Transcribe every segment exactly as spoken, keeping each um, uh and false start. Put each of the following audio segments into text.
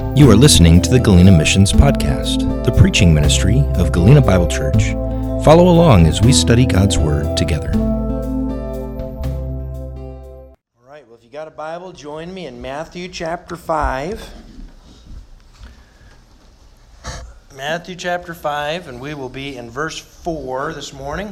You are listening to the Galena Missions Podcast, the preaching ministry of Galena Bible Church. Follow along as we study God's Word together. All right, well, if you got a Bible, join me in Matthew chapter five. Matthew chapter five, and we will be in verse four this morning.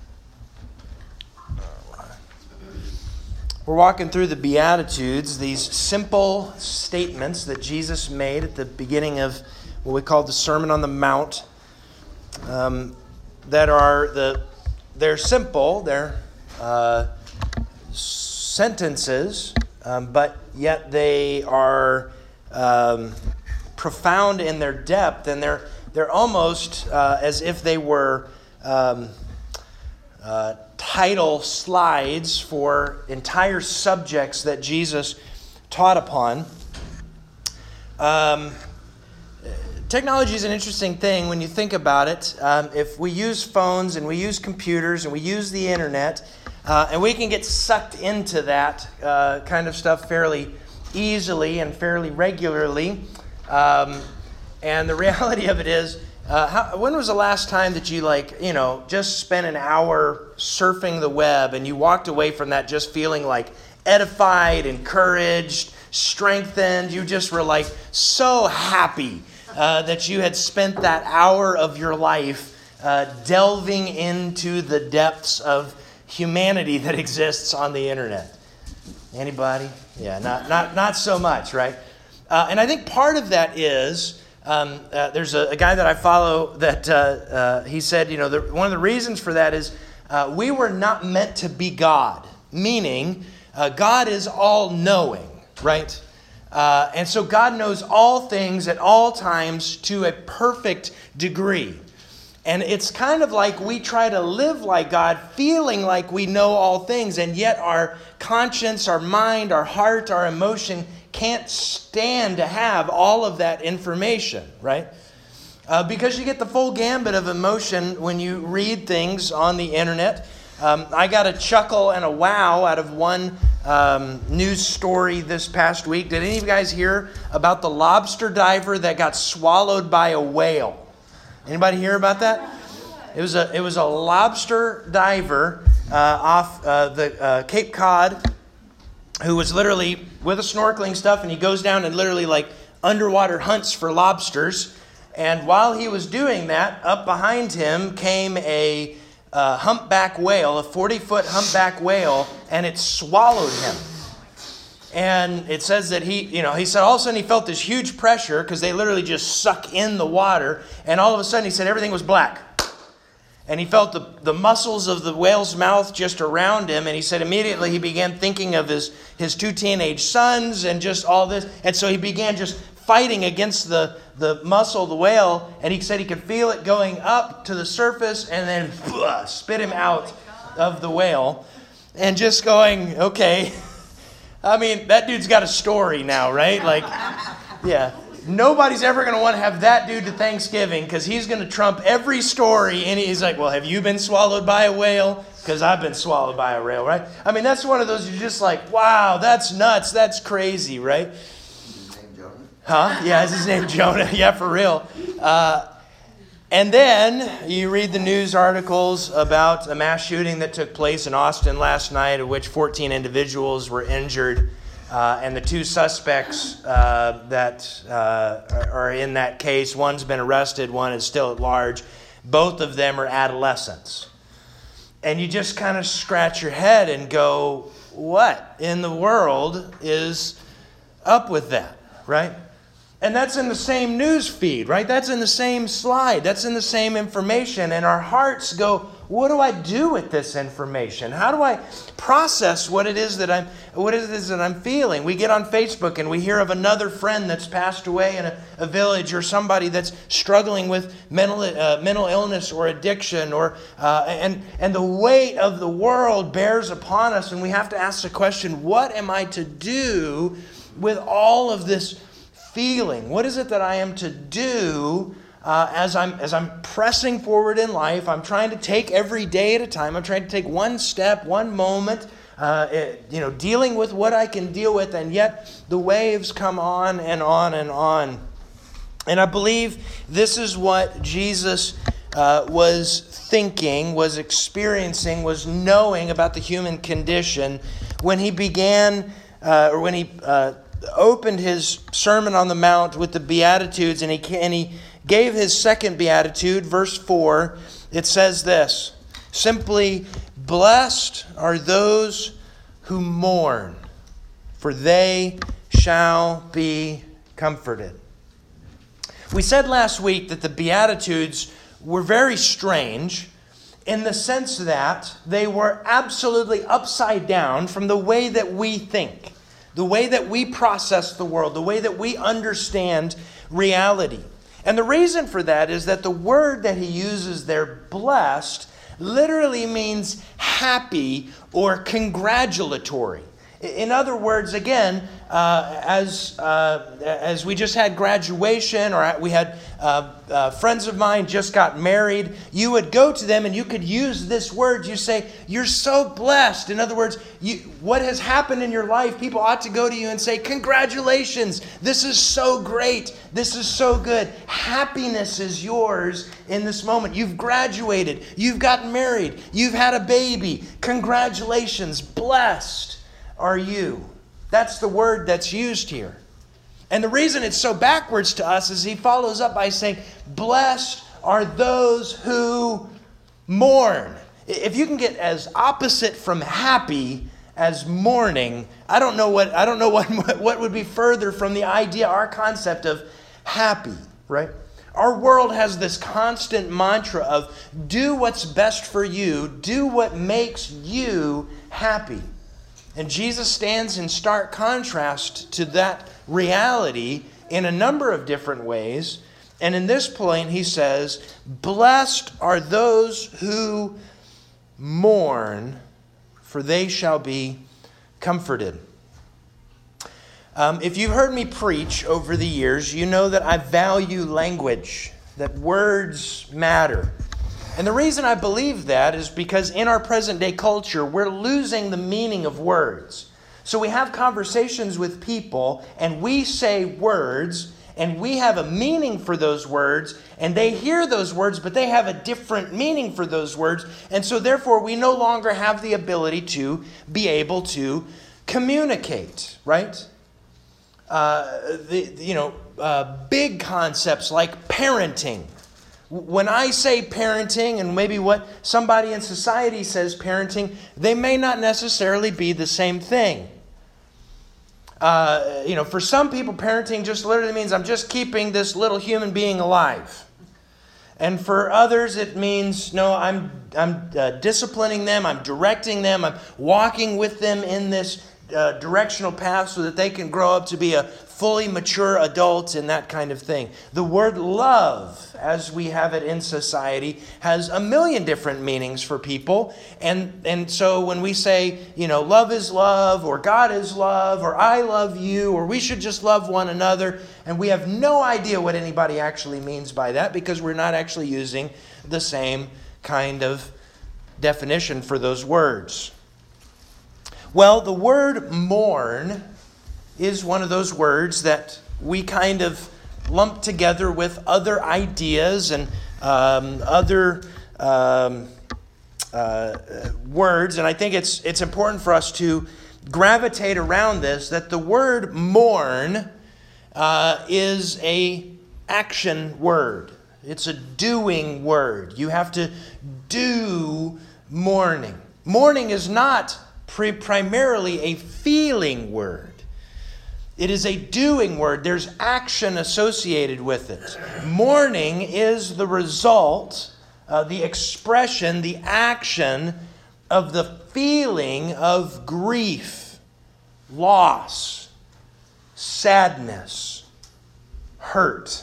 We're walking through the Beatitudes, these simple statements that Jesus made at the beginning of what we call the Sermon on the Mount. Um, that are the they're simple, they're uh, sentences, um, but yet they are um, profound in their depth, and they're they're almost uh, as if they were um, uh, title slides for entire subjects that Jesus taught upon. Um, technology is an interesting thing when you think about it. Um, if we use phones and we use computers and we use the internet, uh, and we can get sucked into that uh, kind of stuff fairly easily and fairly regularly. Um, and the reality of it is, Uh, how, when was the last time that you, like, you know, just spent an hour surfing the web and you walked away from that just feeling like edified, encouraged, strengthened? You just were like so happy uh, that you had spent that hour of your life uh, delving into the depths of humanity that exists on the internet. Anybody? Yeah, not not not so much, right? Uh, and I think part of that is. Um, uh, there's a, a guy that I follow that uh, uh, he said, you know, the, one of the reasons for that is uh, we were not meant to be God, meaning uh, God is all-knowing, right? Uh, and so God knows all things at all times to a perfect degree. And it's kind of like we try to live like God, feeling like we know all things, and yet our conscience, our mind, our heart, our emotion can't stand to have all of that information, right? Uh, because you get the full gambit of emotion when you read things on the internet. Um, I got a chuckle and a wow out of one um, news story this past week. Did any of you guys hear about the lobster diver that got swallowed by a whale? Anybody hear about that? It was a it was a lobster diver uh, off uh, the uh, Cape Cod, who was literally with a snorkeling stuff, and he goes down and literally like underwater hunts for lobsters. And while he was doing that, up behind him came a uh, humpback whale, a forty-foot humpback whale, and it swallowed him. And it says that he, you know, he said all of a sudden he felt this huge pressure because they literally just suck in the water. And all of a sudden he said everything was black. And he felt the, the muscles of the whale's mouth just around him. And he said immediately he began thinking of his, his two teenage sons and just all this. And so he began just fighting against the, the muscle of the whale. And he said he could feel it going up to the surface and then uh, spit him out of the whale. And just going, okay. I mean, that dude's got a story now, right? Like, yeah. Nobody's ever going to want to have that dude to Thanksgiving because he's going to trump every story. And he's like, well, have you been swallowed by a whale? Because I've been swallowed by a whale, right? I mean, that's one of those you're just like, wow, that's nuts. That's crazy, right? Is his name Jonah? Huh? Yeah, is his name Jonah? Yeah, for real. Uh, and then you read the news articles about a mass shooting that took place in Austin last night, of which fourteen individuals were injured. Uh, and the two suspects uh, that uh, are in that case, one's been arrested, one is still at large. Both of them are adolescents. And you just kind of scratch your head and go, what in the world is up with that, right? And that's in the same news feed, right? That's in the same slide. That's in the same information. And our hearts go, what do I do with this information? How do I process what it is that I'm what it is that I'm feeling? We get on Facebook and we hear of another friend that's passed away in a, a village, or somebody that's struggling with mental uh, mental illness or addiction, or uh, and and the weight of the world bears upon us, and we have to ask the question: what am I to do with all of this feeling? What is it that I am to do? Uh, as I'm as I'm pressing forward in life, I'm trying to take every day at a time. I'm trying to take one step, one moment uh, it, you know, dealing with what I can deal with, and yet the waves come on and on and on. And I believe this is what Jesus uh, was thinking, was experiencing, was knowing about the human condition when he began, uh, or when he uh, opened his Sermon on the Mount with the Beatitudes, and he, and he gave his second Beatitude, verse four. It says this, simply, blessed are those who mourn, for they shall be comforted. We said last week that the Beatitudes were very strange in the sense that they were absolutely upside down from the way that we think, the way that we process the world, the way that we understand reality. And the reason for that is that the word that he uses there, blessed, literally means happy or congratulatory. In other words, again, uh, as uh, as we just had graduation, or we had uh, uh, friends of mine just got married, you would go to them and you could use this word. You say, you're so blessed. In other words, you, what has happened in your life, people ought to go to you and say, congratulations, this is so great, this is so good. Happiness is yours in this moment. You've graduated, you've gotten married, you've had a baby. Congratulations, blessed are you. That's the word that's used here. And the reason it's so backwards to us is he follows up by saying, blessed are those who mourn. If you can get as opposite from happy as mourning, I don't know what I don't know what, what would be further from the idea, our concept of happy, right? Our world has this constant mantra of do what's best for you, do what makes you happy. And Jesus stands in stark contrast to that reality in a number of different ways. And in this point, he says, blessed are those who mourn, for they shall be comforted. Um, if you've heard me preach over the years, you know that I value language, that words matter. And the reason I believe that is because in our present day culture, we're losing the meaning of words. So we have conversations with people and we say words and we have a meaning for those words and they hear those words, but they have a different meaning for those words. And so therefore we no longer have the ability to be able to communicate, right? Uh, the, you know, uh, big concepts like parenting. When I say parenting and maybe what somebody in society says parenting, they may not necessarily be the same thing. Uh, you know, for some people, parenting just literally means I'm just keeping this little human being alive. And for others, it means, no, I'm, I'm uh, disciplining them, I'm directing them, I'm walking with them in this uh, directional path so that they can grow up to be a fully mature adults and that kind of thing. The word love, as we have it in society, has a million different meanings for people. And, and so when we say, you know, love is love, or God is love, or I love you, or we should just love one another, and we have no idea what anybody actually means by that because we're not actually using the same kind of definition for those words. Well, the word mourn is one of those words that we kind of lump together with other ideas and um, other um, uh, words. And I think it's it's important for us to gravitate around this, that the word mourn uh, is a action word. It's a doing word. You have to do mourning. Mourning is not pre- primarily a feeling word. It is a doing word. There's action associated with it. Mourning is the result, uh, the expression, the action of the feeling of grief, loss, sadness, hurt.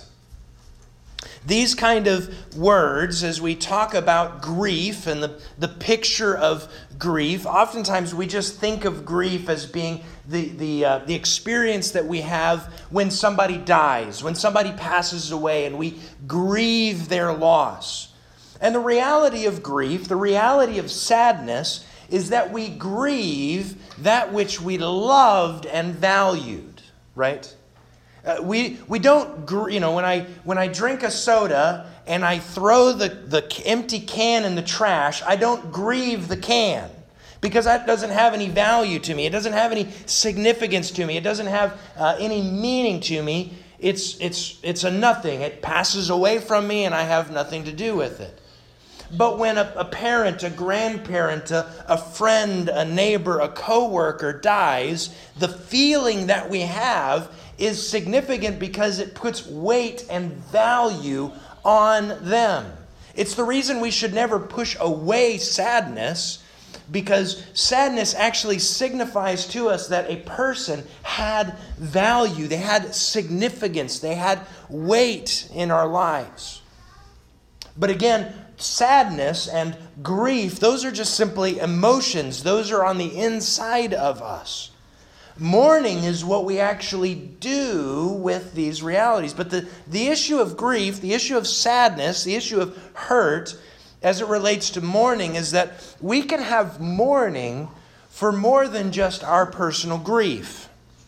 These kind of words, as we talk about grief and the, the picture of grief, oftentimes we just think of grief as being the, the, uh, the experience that we have when somebody dies, when somebody passes away, and we grieve their loss. And the reality of grief, the reality of sadness, is that we grieve that which we loved and valued, right? Uh, we we don't, gr- you know, when I when I drink a soda and I throw the, the empty can in the trash, I don't grieve the can because that doesn't have any value to me. It doesn't have any significance to me. It doesn't have uh, any meaning to me. It's it's it's a nothing. It passes away from me and I have nothing to do with it. But when a, a parent, a grandparent, a, a friend, a neighbor, a coworker dies, the feeling that we have is significant because it puts weight and value on them. It's the reason we should never push away sadness, because sadness actually signifies to us that a person had value, they had significance, they had weight in our lives. But again, sadness and grief, those are just simply emotions. Those are on the inside of us. Mourning is what we actually do with these realities. But the, the issue of grief, the issue of sadness, the issue of hurt, as it relates to mourning, is that we can have mourning for more than just our personal grief.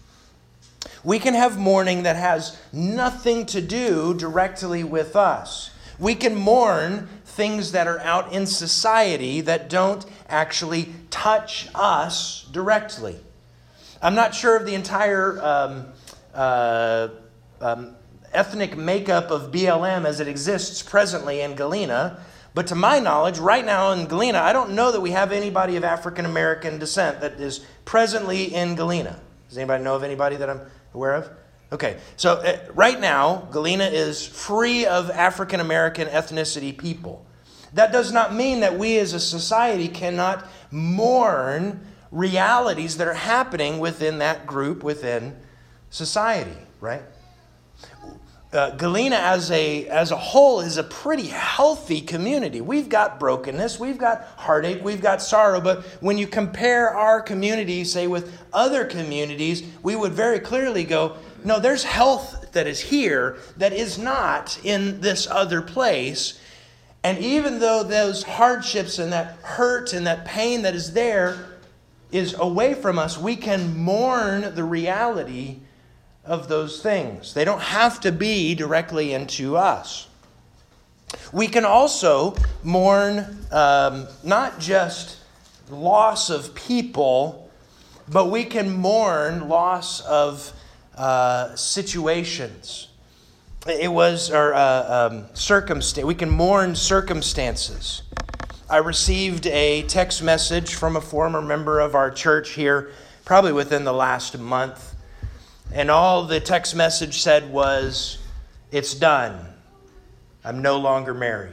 We can have mourning that has nothing to do directly with us. We can mourn things that are out in society that don't actually touch us directly. I'm not sure of the entire um, uh, um, ethnic makeup of B L M as it exists presently in Galena, but to my knowledge, right now in Galena, I don't know that we have anybody of African American descent that is presently in Galena. Does anybody know of anybody that I'm aware of? Okay, so uh, right now, Galena is free of African American ethnicity people. That does not mean that we as a society cannot mourn realities that are happening within that group, within society, right? Uh, Galena as a as a whole is a pretty healthy community. We've got brokenness, we've got heartache, we've got sorrow, but when you compare our community, say, with other communities, we would very clearly go, no, there's health that is here that is not in this other place. And even though those hardships and that hurt and that pain that is there is away from us, we can mourn the reality of those things. They don't have to be directly into us. We can also mourn um, not just loss of people, but we can mourn loss of uh, situations. It was our uh, um, circumstance. We can mourn circumstances. I received a text message from a former member of our church here, probably within the last month. And all the text message said was, "It's done. I'm no longer married."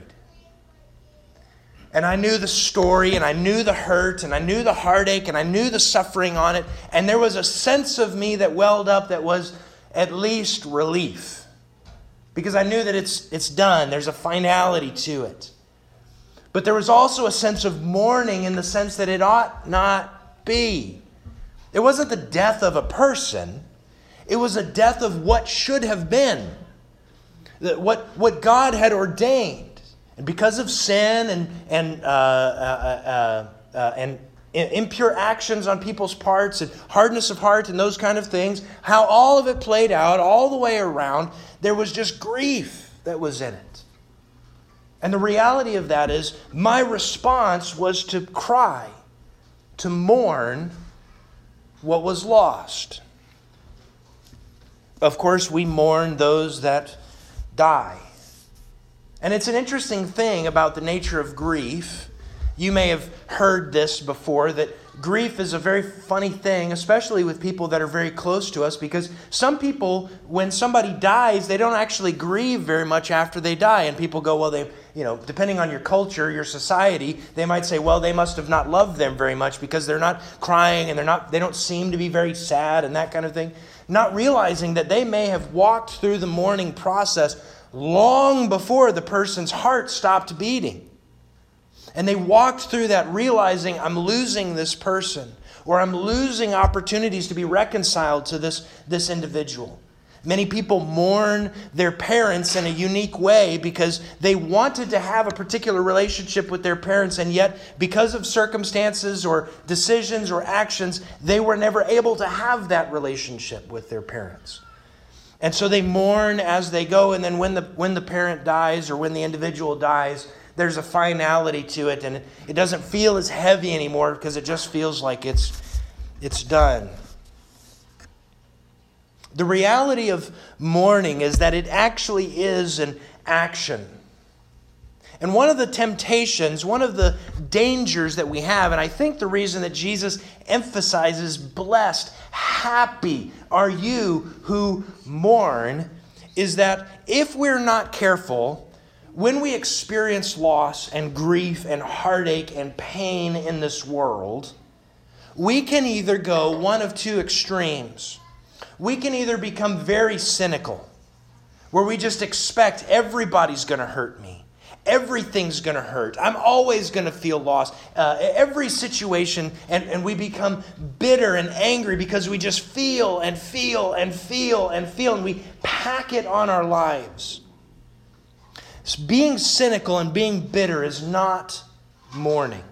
And I knew the story, and I knew the hurt, and I knew the heartache, and I knew the suffering on it. And there was a sense of me that welled up that was at least relief. Because I knew that it's it's done. There's a finality to it. But there was also a sense of mourning in the sense that it ought not be. It wasn't the death of a person. It was a death of what should have been. What, what God had ordained. And because of sin and, and, uh, uh, uh, uh, and impure actions on people's parts and hardness of heart and those kind of things, how all of it played out all the way around, there was just grief that was in it. And the reality of that is my response was to cry, to mourn what was lost. Of course, we mourn those that die. And it's an interesting thing about the nature of grief. You may have heard this before, that grief is a very funny thing, especially with people that are very close to us, because some people, when somebody dies, they don't actually grieve very much after they die. And people go, well, they, you know, depending on your culture, your society, they might say, well, they must have not loved them very much because they're not crying and they're not, they don't seem to be very sad and that kind of thing. Not realizing that they may have walked through the mourning process long before the person's heart stopped beating. And they walked through that realizing, I'm losing this person, or I'm losing opportunities to be reconciled to this, this individual. Many people mourn their parents in a unique way because they wanted to have a particular relationship with their parents, and yet because of circumstances or decisions or actions, they were never able to have that relationship with their parents. And so they mourn as they go, and then when the when the parent dies or when the individual dies, there's a finality to it, and it doesn't feel as heavy anymore because it just feels like it's it's done. The reality of mourning is that it actually is an action. And one of the temptations, one of the dangers that we have, and I think the reason that Jesus emphasizes blessed, happy are you who mourn, is that if we're not careful, when we experience loss and grief and heartache and pain in this world, we can either go one of two extremes. We can either become very cynical, where we just expect everybody's going to hurt me. Everything's going to hurt. I'm always going to feel lost. Uh, every situation, and, and we become bitter and angry because we just feel and feel and feel and feel, and we pack it on our lives. So being cynical and being bitter is not mourning.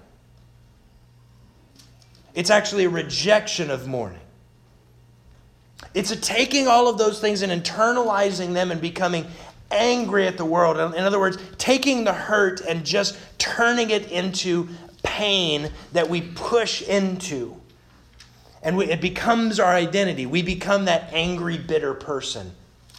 It's actually a rejection of mourning. It's a taking all of those things and internalizing them and becoming angry at the world. In other words, taking the hurt and just turning it into pain that we push into. And we, it becomes our identity. We become that angry, bitter person.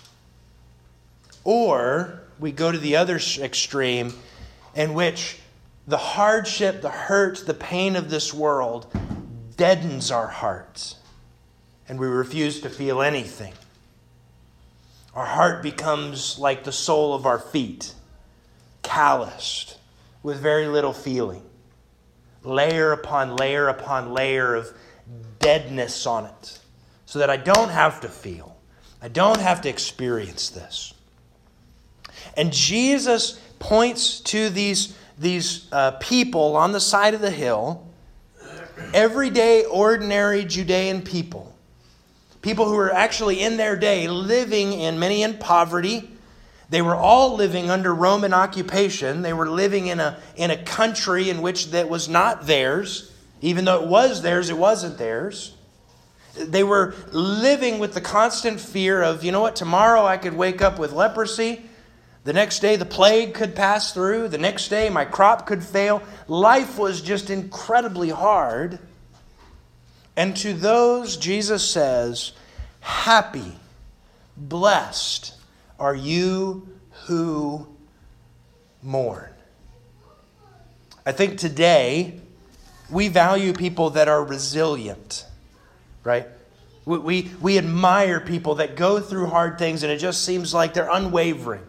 Or we go to the other extreme in which the hardship, the hurt, the pain of this world deadens our hearts. And we refuse to feel anything. Our heart becomes like the sole of our feet, calloused, with very little feeling. Layer upon layer upon layer of deadness on it, so that I don't have to feel. I don't have to experience this. And Jesus points to these, these uh, people on the side of the hill, everyday, ordinary Judean people. People who were actually in their day living in, many in poverty. They were all living under Roman occupation. They were living in a, in a country in which that was not theirs. Even though it was theirs, it wasn't theirs. They were living with the constant fear of, you know what, tomorrow I could wake up with leprosy. The next day the plague could pass through. The next day my crop could fail. Life was just incredibly hard. And to those, Jesus says, happy, blessed are you who mourn. I think today we value people that are resilient, right? We, we, we admire people that go through hard things and it just seems like they're unwavering.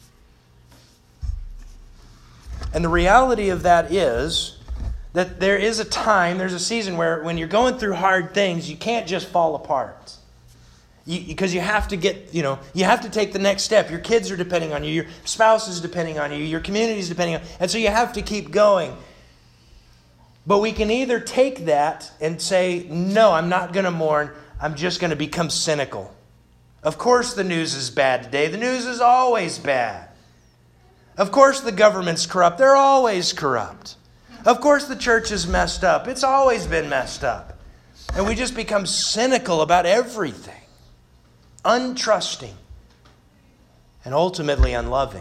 And the reality of that is that there is a time, there's a season where when you're going through hard things, you can't just fall apart. Because you, you have to get, you know, you have to take the next step. Your kids are depending on you. Your spouse is depending on you. Your community is depending on you. And so you have to keep going. But we can either take that and say, no, I'm not going to mourn. I'm just going to become cynical. Of course the news is bad today. The news is always bad. Of course the government's corrupt. They're always corrupt. Of course the church is messed up. It's always been messed up. And we just become cynical about everything. Untrusting. And ultimately unloving.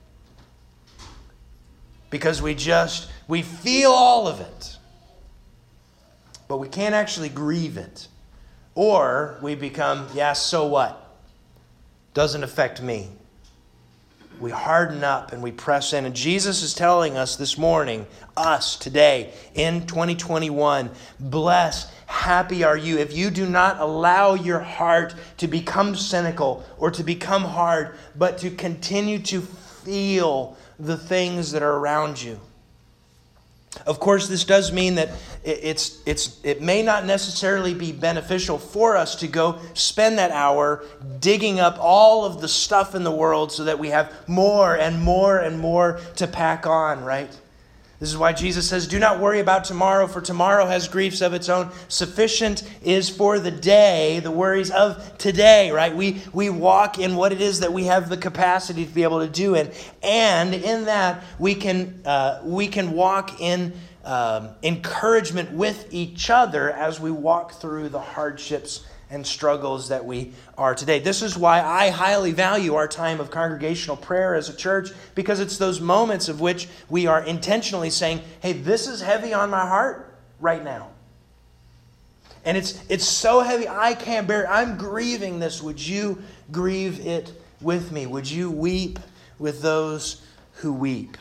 Because we just, we feel all of it. But we can't actually grieve it. Or we become, yeah, so what? Doesn't affect me. We harden up and we press in. And Jesus is telling us this morning, us today in twenty twenty-one, blessed, happy are you if you do not allow your heart to become cynical or to become hard, but to continue to feel the things that are around you. Of course, this does mean that it's it's it may not necessarily be beneficial for us to go spend that hour digging up all of the stuff in the world so that we have more and more and more to pack on, right? This is why Jesus says, do not worry about tomorrow, for tomorrow has griefs of its own. Sufficient is for the day the worries of today, right? We, we walk in what it is that we have the capacity to be able to do. And, and in that, we can, uh, we can walk in um, encouragement with each other as we walk through the hardships and struggles that we are today. This is why I highly value our time of congregational prayer as a church, because it's those moments of which we are intentionally saying, hey, this is heavy on my heart right now. And it's it's so heavy, I can't bear it. I'm grieving this. Would you grieve it with me? Would you weep with those who weep?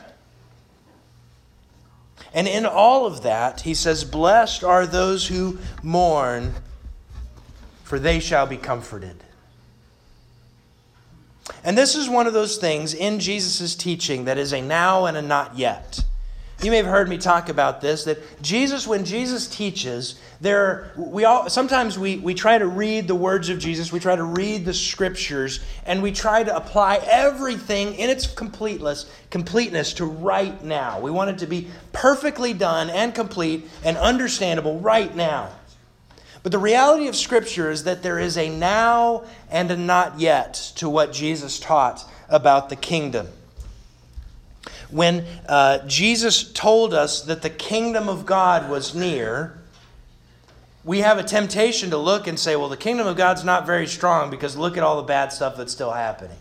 And in all of that, he says, blessed are those who mourn, for they shall be comforted. And this is one of those things in Jesus' teaching that is a now and a not yet. You may have heard me talk about this, that Jesus, when Jesus teaches, there we all sometimes we, we try to read the words of Jesus, we try to read the scriptures, and we try to apply everything in its completeness, completeness to right now. We want it to be perfectly done and complete and understandable right now. But the reality of Scripture is that there is a now and a not yet to what Jesus taught about the kingdom. When uh, Jesus told us that the kingdom of God was near, we have a temptation to look and say, well, the kingdom of God's not very strong because look at all the bad stuff that's still happening.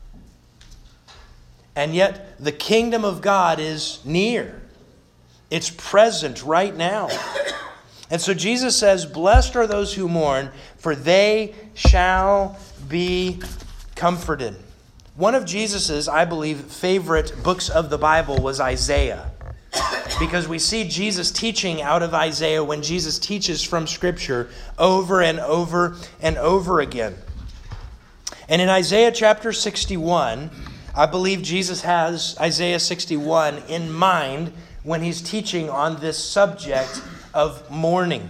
And yet, the kingdom of God is near. It's present right now. And so Jesus says, blessed are those who mourn, for they shall be comforted. One of Jesus' I believe, favorite books of the Bible was Isaiah. Because we see Jesus teaching out of Isaiah when Jesus teaches from Scripture over and over and over again. And in Isaiah chapter sixty-one, I believe Jesus has Isaiah sixty-one in mind when he's teaching on this subject of mourning.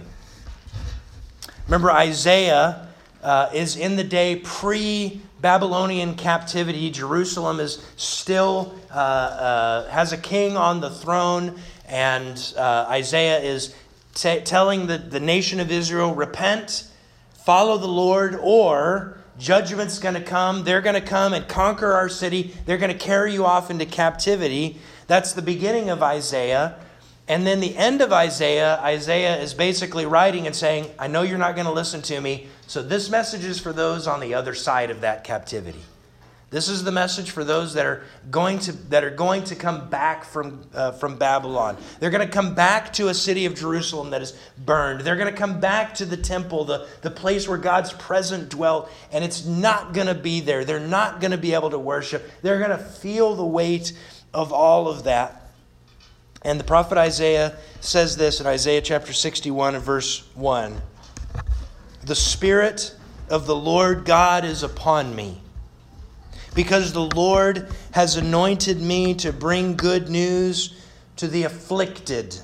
Remember, Isaiah uh, is in the day pre-Babylonian captivity. Jerusalem is still uh, uh, has a king on the throne, and uh, Isaiah is t- telling the, the nation of Israel, repent, follow the Lord, or judgment's going to come. They're going to come and conquer our city. They're going to carry you off into captivity. That's the beginning of Isaiah. And then the end of Isaiah, Isaiah is basically writing and saying, I know you're not going to listen to me, so this message is for those on the other side of that captivity. This is the message for those that are going to that are going to come back from uh, from Babylon. They're going to come back to a city of Jerusalem that is burned. They're going to come back to the temple, the, the place where God's presence dwelt, and it's not going to be there. They're not going to be able to worship. They're going to feel the weight of all of that. And the prophet Isaiah says this in Isaiah chapter sixty-one and verse one. The Spirit of the Lord God is upon me, because the Lord has anointed me to bring good news to the afflicted.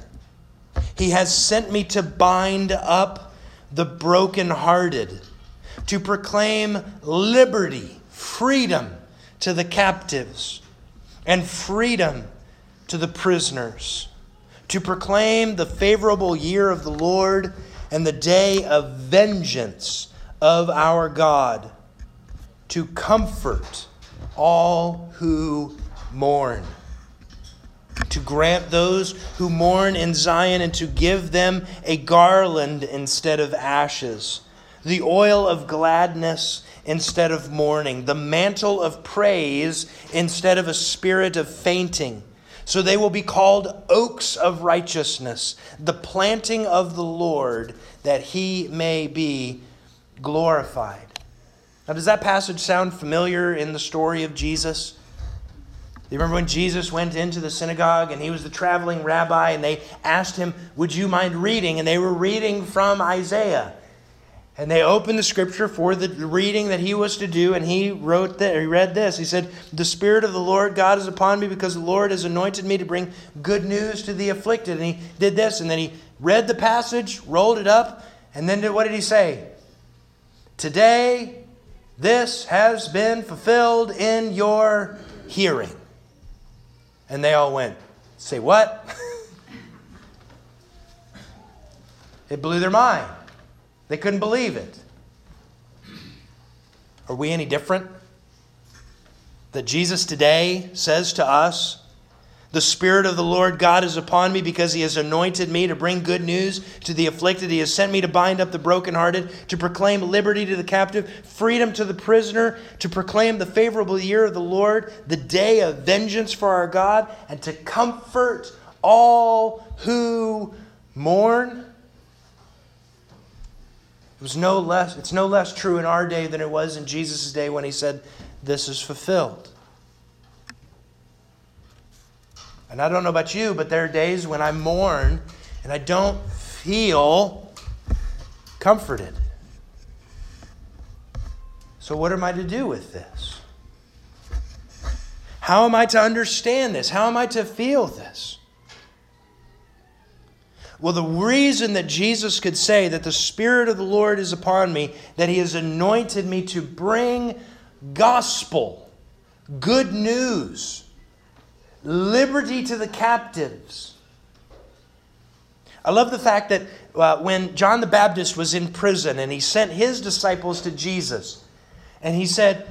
He has sent me to bind up the brokenhearted, to proclaim liberty, freedom to the captives, and freedom to the prisoners, to proclaim the favorable year of the Lord and the day of vengeance of our God, to comfort all who mourn, to grant those who mourn in Zion and to give them a garland instead of ashes, the oil of gladness instead of mourning, the mantle of praise instead of a spirit of fainting. So they will be called oaks of righteousness, the planting of the Lord, that he may be glorified. Now, does that passage sound familiar in the story of Jesus? You remember when Jesus went into the synagogue and he was the traveling rabbi and they asked him, would you mind reading? And they were reading from Isaiah. And they opened the scripture for the reading that he was to do, and he wrote that, he read this. He said, the Spirit of the Lord God is upon me because the Lord has anointed me to bring good news to the afflicted. And he did this, and then he read the passage, rolled it up, and then did, what did he say? Today, this has been fulfilled in your hearing. And they all went, say what? It blew their mind. They couldn't believe it. Are we any different? That Jesus today says to us, "The Spirit of the Lord God is upon me because He has anointed me to bring good news to the afflicted. He has sent me to bind up the brokenhearted, to proclaim liberty to the captive, freedom to the prisoner, to proclaim the favorable year of the Lord, the day of vengeance for our God, and to comfort all who mourn." It was no less, it's no less true in our day than it was in Jesus' day when He said, "This is fulfilled." And I don't know about you, but there are days when I mourn and I don't feel comforted. So what am I to do with this? How am I to understand this? How am I to feel this? Well, the reason that Jesus could say that the Spirit of the Lord is upon me, that He has anointed me to bring gospel, good news, liberty to the captives. I love the fact that uh, when John the Baptist was in prison and he sent his disciples to Jesus, and he said,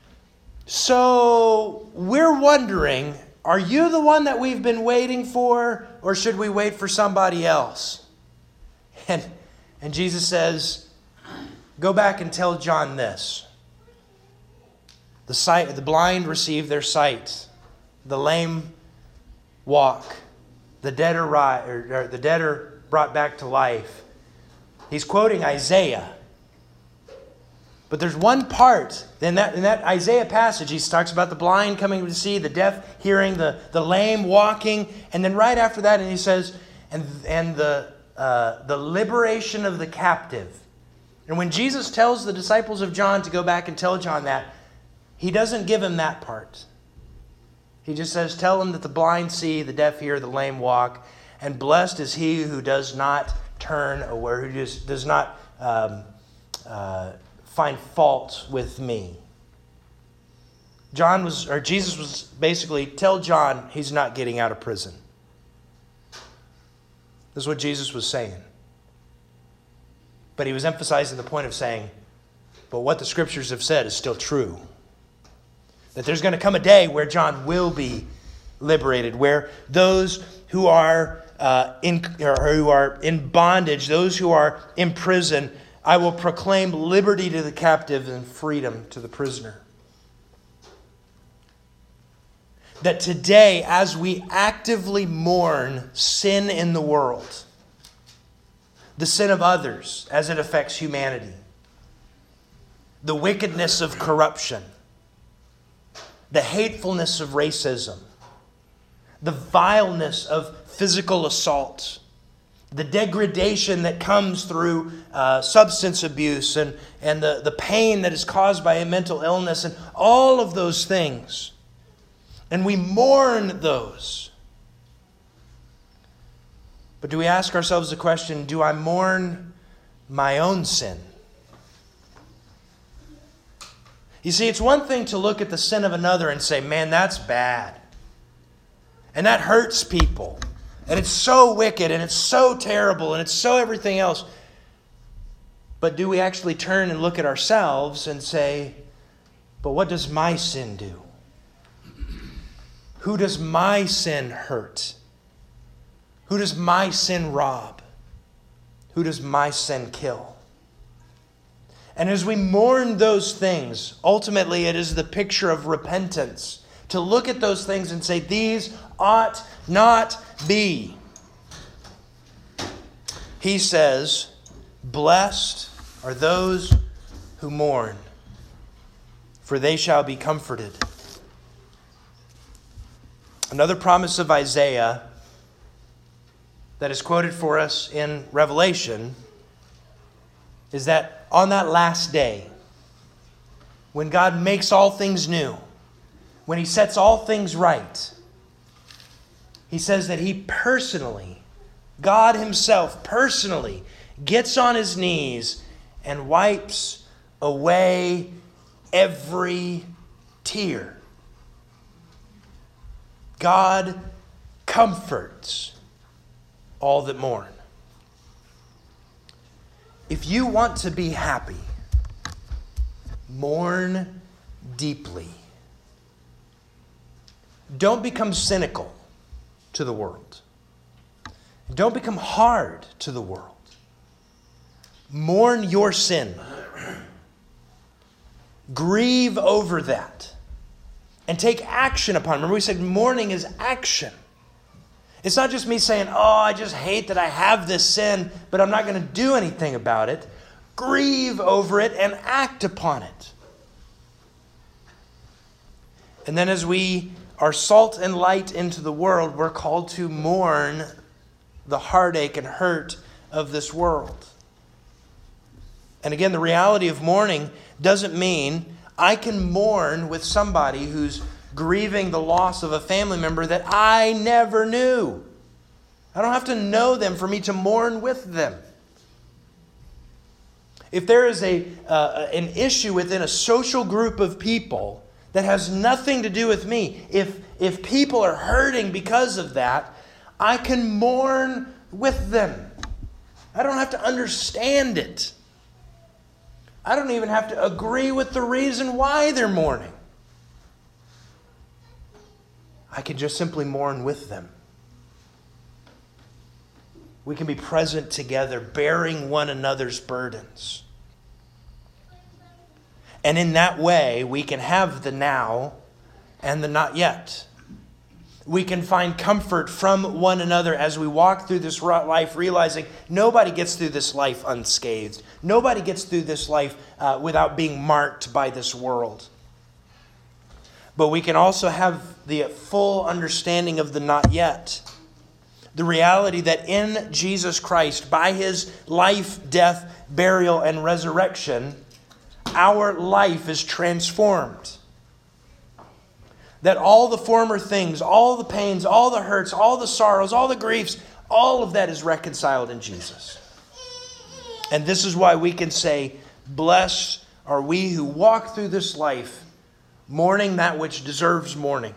"So we're wondering, are you the one that we've been waiting for, or should we wait for somebody else?" And, and Jesus says, "Go back and tell John this. The sight, the blind receive their sight. The lame walk. The dead are, ri- or, or the dead are brought back to life." He's quoting Isaiah. But there's one part in that, in that Isaiah passage. He talks about the blind coming to see, the deaf hearing, the, the lame walking. And then right after that, and he says, and, and the, uh, the liberation of the captive. And when Jesus tells the disciples of John to go back and tell John that, He doesn't give him that part. He just says, tell him that the blind see, the deaf hear, the lame walk, and blessed is he who does not turn away, who just does not um, uh, find fault with me. John was, or Jesus was basically, tell John he's not getting out of prison. This is what Jesus was saying. But he was emphasizing the point of saying, but what the Scriptures have said is still true. That there's going to come a day where John will be liberated, where those who are uh, in or who are in bondage, those who are in prison, I will proclaim liberty to the captive and freedom to the prisoner. That today, as we actively mourn sin in the world, the sin of others as it affects humanity, the wickedness of corruption, the hatefulness of racism, the vileness of physical assault, the degradation that comes through uh, substance abuse, and, and the, the pain that is caused by a mental illness, and all of those things. And we mourn those. But do we ask ourselves the question, do I mourn my own sin? You see, it's one thing to look at the sin of another and say, man, that's bad. And that hurts people. And it's so wicked, and it's so terrible, and it's so everything else. But do we actually turn and look at ourselves and say, but what does my sin do? Who does my sin hurt? Who does my sin rob? Who does my sin kill? And as we mourn those things, ultimately it is the picture of repentance. To look at those things and say, these ought not be. He says, blessed are those who mourn, for they shall be comforted. Another promise of Isaiah that is quoted for us in Revelation is that on that last day, when God makes all things new, when He sets all things right, He says that He personally, God Himself personally, gets on His knees and wipes away every tear. God comforts all that mourn. if you want to be happy, mourn deeply. Don't become cynical to the world. Don't become hard to the world. Mourn your sin. Grieve over that. And take action upon it. Remember we said mourning is action. It's not just me saying, oh, I just hate that I have this sin, but I'm not going to do anything about it. Grieve over it and act upon it. And then as we are salt and light into the world, we're called to mourn the heartache and hurt of this world. And again, the reality of mourning doesn't mean I can mourn with somebody who's grieving the loss of a family member that I never knew. I don't have to know them for me to mourn with them. If there is a uh, an issue within a social group of people that has nothing to do with me, if if people are hurting because of that, I can mourn with them. I don't have to understand it. I don't even have to agree with the reason why they're mourning. I can just simply mourn with them. We can be present together, bearing one another's burdens. And in that way, we can have the now and the not yet. We can find comfort from one another as we walk through this life, realizing nobody gets through this life unscathed. Nobody gets through this life uh, without being marked by this world. But we can also have the full understanding of the not yet. The reality that in Jesus Christ, by His life, death, burial, and resurrection, our life is transformed. That all the former things, all the pains, all the hurts, all the sorrows, all the griefs, all of that is reconciled in Jesus. And this is why we can say, blessed are we who walk through this life, mourning that which deserves mourning,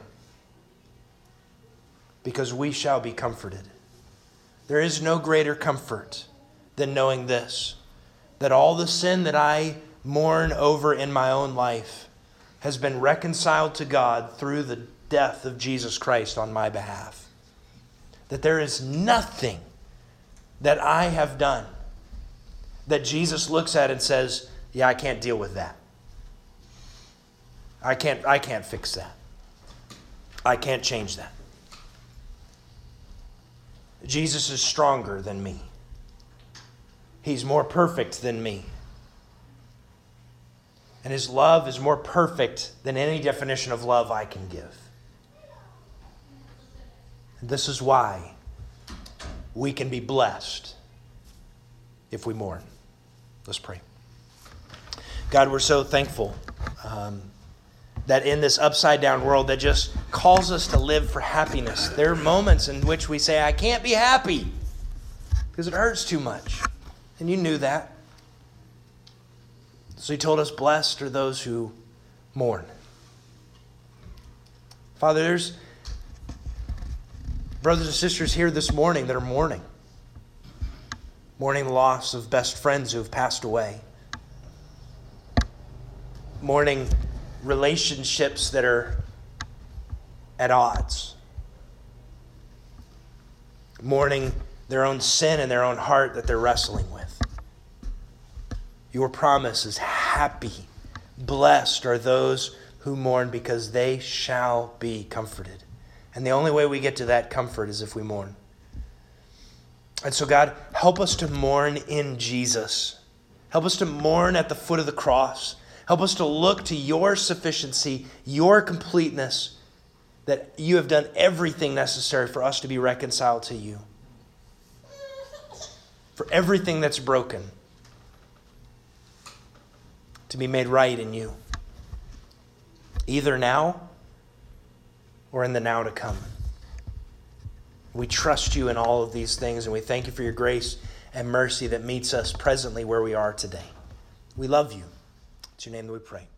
because we shall be comforted. There is no greater comfort than knowing this, that all the sin that I mourn over in my own life has been reconciled to God through the death of Jesus Christ on my behalf. That there is nothing that I have done that Jesus looks at and says, yeah, I can't deal with that. I can't, I can't fix that. I can't change that. Jesus is stronger than me. He's more perfect than me. And His love is more perfect than any definition of love I can give. And this is why we can be blessed if we mourn. Let's pray. God, we're so thankful um, that in this upside down world that just calls us to live for happiness, there are moments in which we say, I can't be happy because it hurts too much. And you knew that. So you told us, blessed are those who mourn. Father, there's brothers and sisters here this morning that are mourning. Mourning the loss of best friends who have passed away. Mourning relationships that are at odds. Mourning their own sin and their own heart that they're wrestling with. Your promise is happy. Blessed are those who mourn because they shall be comforted. And the only way we get to that comfort is if we mourn. And so God, help us to mourn in Jesus. Help us to mourn at the foot of the cross. Help us to look to your sufficiency, your completeness, that you have done everything necessary for us to be reconciled to you. For everything that's broken to be made right in you. Either now or in the now to come. We trust you in all of these things, and we thank you for your grace and mercy that meets us presently where we are today. We love you. It's your name that we pray.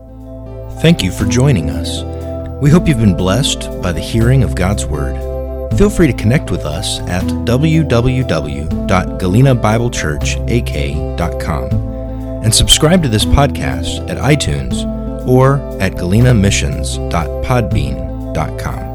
Amen. Thank you for joining us. We hope you've been blessed by the hearing of God's Word. Feel free to connect with us at w w w dot galena bible church a k dot com and subscribe to this podcast at iTunes or at galena missions dot podbean dot com.